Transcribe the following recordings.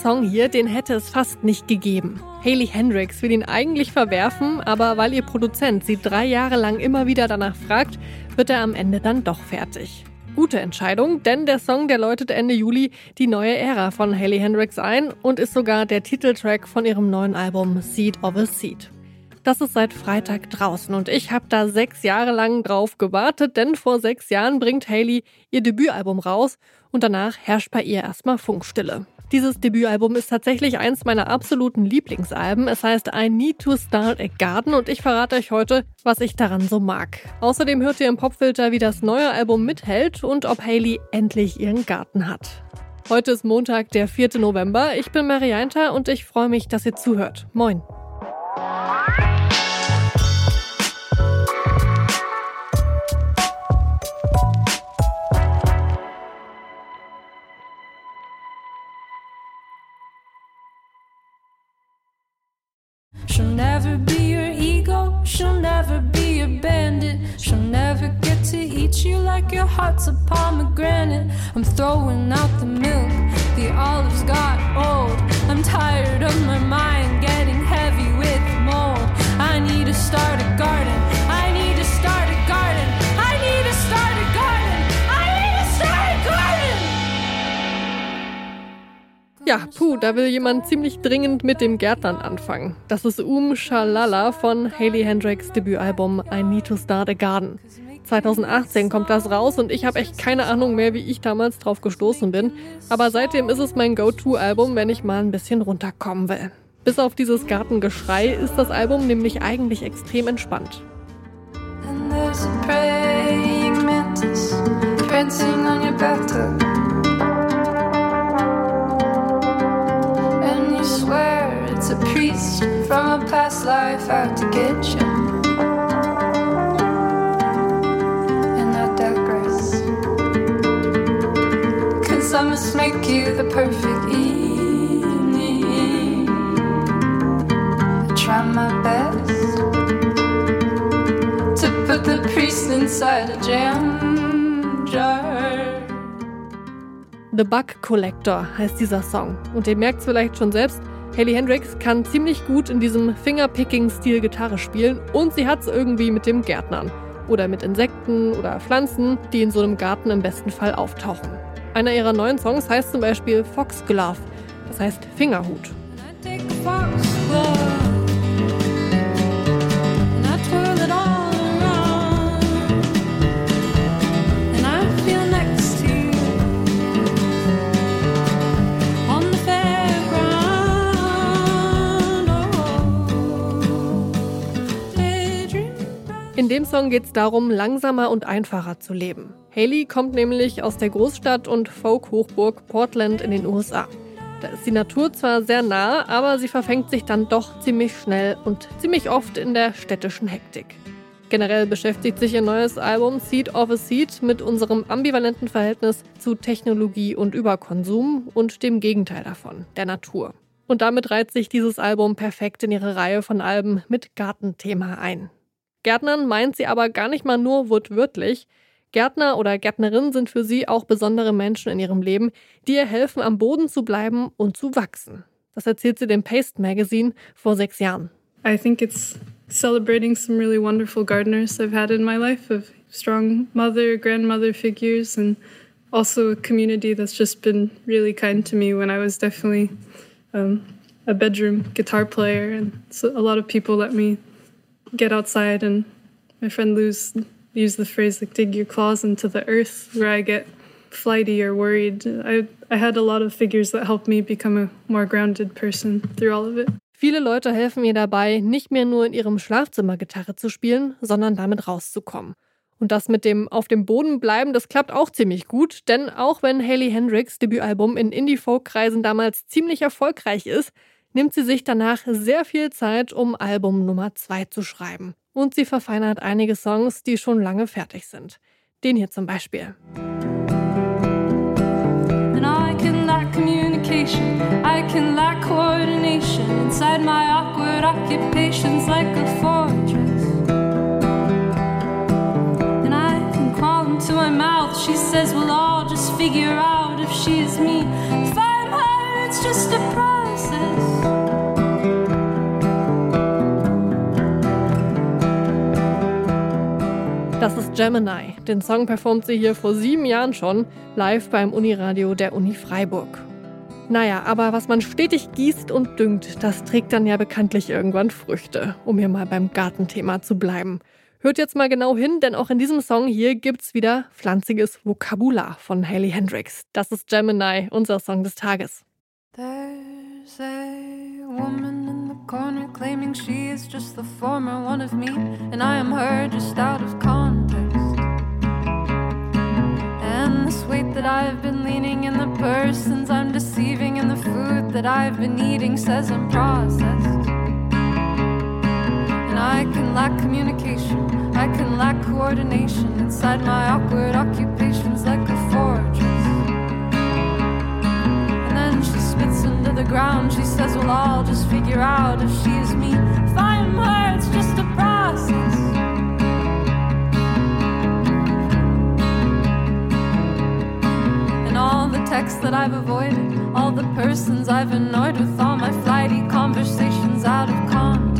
Song hier, den hätte es fast nicht gegeben. Hayley Hendrix will ihn eigentlich verwerfen, aber weil ihr Produzent sie 3 Jahre lang immer wieder danach fragt, wird er am Ende dann doch fertig. Gute Entscheidung, denn der Song, der läutet Ende Juli die neue Ära von Hayley Hendrix ein und ist sogar der Titeltrack von ihrem neuen Album Seed of a Seed. Das ist seit Freitag draußen und ich habe da 6 Jahre lang drauf gewartet, denn vor 6 Jahren bringt Hayley ihr Debütalbum raus und danach herrscht bei ihr erstmal Funkstille. Dieses Debütalbum ist tatsächlich eins meiner absoluten Lieblingsalben. Es heißt I Need to Start a Garden und ich verrate euch heute, was ich daran so mag. Außerdem hört ihr im Popfilter, wie das neue Album mithält und ob Hayley endlich ihren Garten hat. Heute ist Montag, der 4. November. Ich bin Marianta und ich freue mich, dass ihr zuhört. Moin. She'll never be your ego, she'll never be your bandit. She'll never get to eat you like your heart's a pomegranate. I'm throwing out the milk, the olives got old. I'm tired of my mind getting heavy with mold. I need to start a garden, I need to start a garden. I need to start a garden, I need to start a garden. Ja, da will jemand ziemlich dringend mit dem Gärtnern anfangen. Das ist Shalala von Hayley Hendrix' Debütalbum I Need to Start a Garden. 2018 kommt das raus und ich habe echt keine Ahnung mehr, wie ich damals drauf gestoßen bin. Aber seitdem ist es mein Go-To-Album, wenn ich mal ein bisschen runterkommen will. Bis auf dieses Gartengeschrei ist das Album nämlich eigentlich extrem entspannt. And there's a praying mantis prancing on your bathtub. It's a priest from a past life out to get you. And I digress, 'cause I must make you the perfect evening. I try my best to put the priest inside a jam jar. The Bug Collector heißt dieser Song. Und ihr merkt es vielleicht schon selbst, Hayley Hendrix kann ziemlich gut in diesem Fingerpicking-Stil Gitarre spielen und sie hat es irgendwie mit dem Gärtnern. Oder mit Insekten oder Pflanzen, die in so einem Garten im besten Fall auftauchen. Einer ihrer neuen Songs heißt zum Beispiel Foxglove, das heißt Fingerhut. In dem Song geht es darum, langsamer und einfacher zu leben. Hayley kommt nämlich aus der Großstadt und Folk-Hochburg Portland in den USA. Da ist die Natur zwar sehr nah, aber sie verfängt sich dann doch ziemlich schnell und ziemlich oft in der städtischen Hektik. Generell beschäftigt sich ihr neues Album Seed of a Seed mit unserem ambivalenten Verhältnis zu Technologie und Überkonsum und dem Gegenteil davon, der Natur. Und damit reiht sich dieses Album perfekt in ihre Reihe von Alben mit Gartenthema ein. Gärtnern meint sie aber gar nicht mal nur wortwörtlich. Gärtner oder Gärtnerin sind für sie auch besondere Menschen in ihrem Leben, die ihr helfen, am Boden zu bleiben und zu wachsen. Das erzählt sie dem Paste Magazine vor 6 Jahren. I think it's celebrating some really wonderful gardeners I've had in my life, of strong mother, grandmother figures, and also a community that's just been really kind to me when I was definitely a bedroom guitar player. And so a lot of people let me get outside, and my friend Luz used the phrase like dig your claws into the earth, where I get flighty or worried. I had a lot of figures that helped me become a more grounded person through all of it. Viele Leute helfen ihr dabei, nicht mehr nur in ihrem Schlafzimmer Gitarre zu spielen, sondern damit rauszukommen. Und das mit dem auf dem Boden bleiben, das klappt auch ziemlich gut, denn auch wenn Hayley Hendrix' Debütalbum in Indie-Folk-Kreisen damals ziemlich erfolgreich ist, nimmt sie sich danach sehr viel Zeit, um Album Nummer 2 zu schreiben. Und sie verfeinert einige Songs, die schon lange fertig sind. Den hier zum Beispiel. And I can lack communication, I can lack coordination. Inside my awkward occupations like a fortress. And I can crawl into my mouth, she says we'll all just figure out if she is me. 500 it's just a process. Das ist Gemini. Den Song performt sie hier vor 7 Jahren schon, live beim Uniradio der Uni Freiburg. Naja, aber was man stetig gießt und düngt, das trägt dann ja bekanntlich irgendwann Früchte, um hier mal beim Gartenthema zu bleiben. Hört jetzt mal genau hin, denn auch in diesem Song hier gibt's wieder pflanziges Vokabular von Hailey Hendrix. Das ist Gemini, unser Song des Tages. There's a woman in the corner claiming she is just the former one of me, and I am her just out of context. And this weight that I've been leaning in the persons I'm deceiving and the food that I've been eating says I'm processed. And I can lack communication, I can lack coordination inside my awkward occupations like a fortress. And then she spits into the ground, she says, well, I'll just figure out if she is me. If I am her, it's just a process. And all the texts that I've avoided, all the persons I've annoyed with, all my flighty conversations out of context.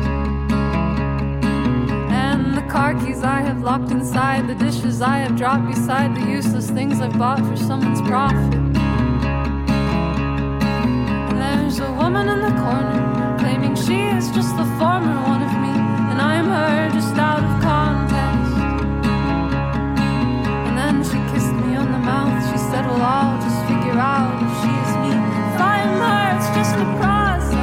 And the car keys I have locked inside, the dishes I have dropped beside, the useless things I've bought for someone's profit. And there's a woman in the corner claiming she is just the former one of me, and I'm her just out of context. And then she kissed me on the mouth, she said, well, I'll just figure out if she is me. If I am her, it's just a process.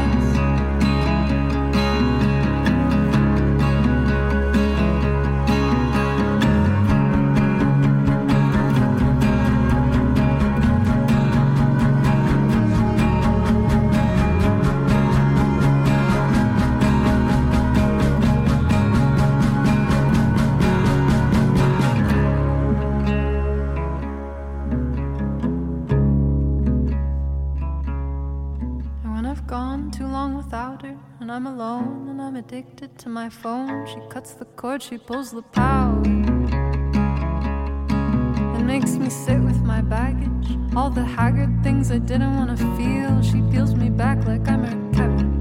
Gone too long without her, and I'm alone, and I'm addicted to my phone. She cuts the cord, she pulls the power, and makes me sit with my baggage. All the haggard things I didn't want to feel, she peels me back like I'm her cabbage.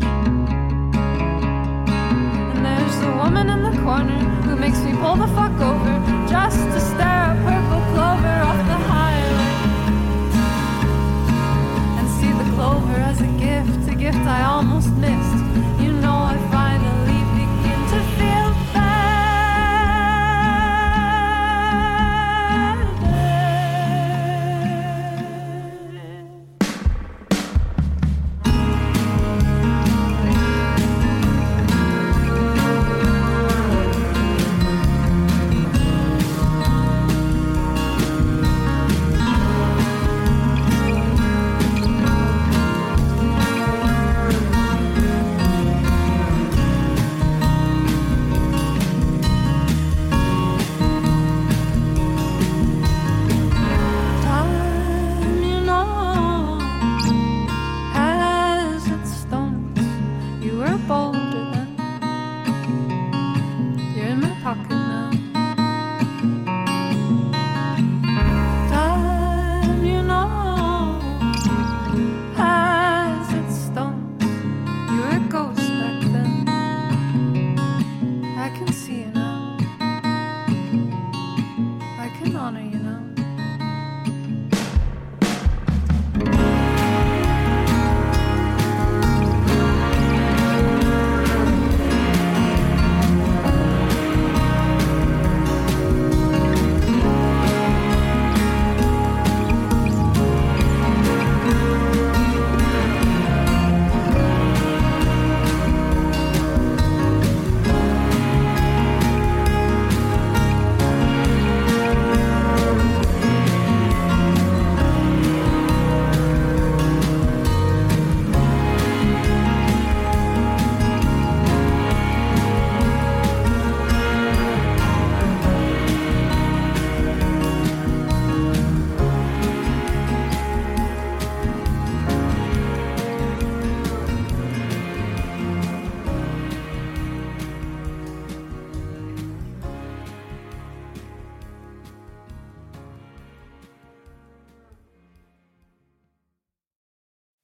And there's the woman in the corner who makes me pull the fuck over just to stare at purple clover off the highway and see the clover as a gift I almost missed. You know I finally begin to feel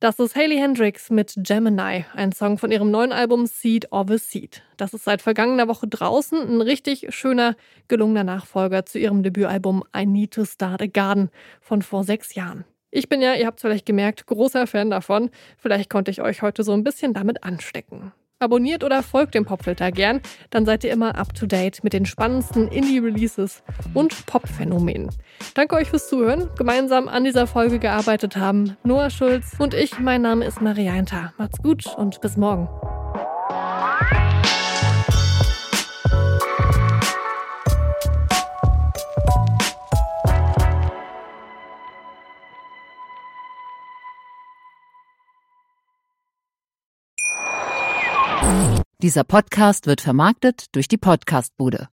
Das ist Hailey Hendrix mit Gemini, ein Song von ihrem neuen Album Seed of a Seed. Das ist seit vergangener Woche draußen, ein richtig schöner, gelungener Nachfolger zu ihrem Debütalbum I Need to Start a Garden von vor 6 Jahren. Ich bin ja, ihr habt es vielleicht gemerkt, großer Fan davon. Vielleicht konnte ich euch heute so ein bisschen damit anstecken. Abonniert oder folgt dem Popfilter gern, dann seid ihr immer up to date mit den spannendsten Indie-Releases und Pop-Phänomenen. Danke euch fürs Zuhören. Gemeinsam an dieser Folge gearbeitet haben Noah Schulz und ich. Mein Name ist Maria Einter. Macht's gut und bis morgen. Dieser Podcast wird vermarktet durch die Podcast-Bude.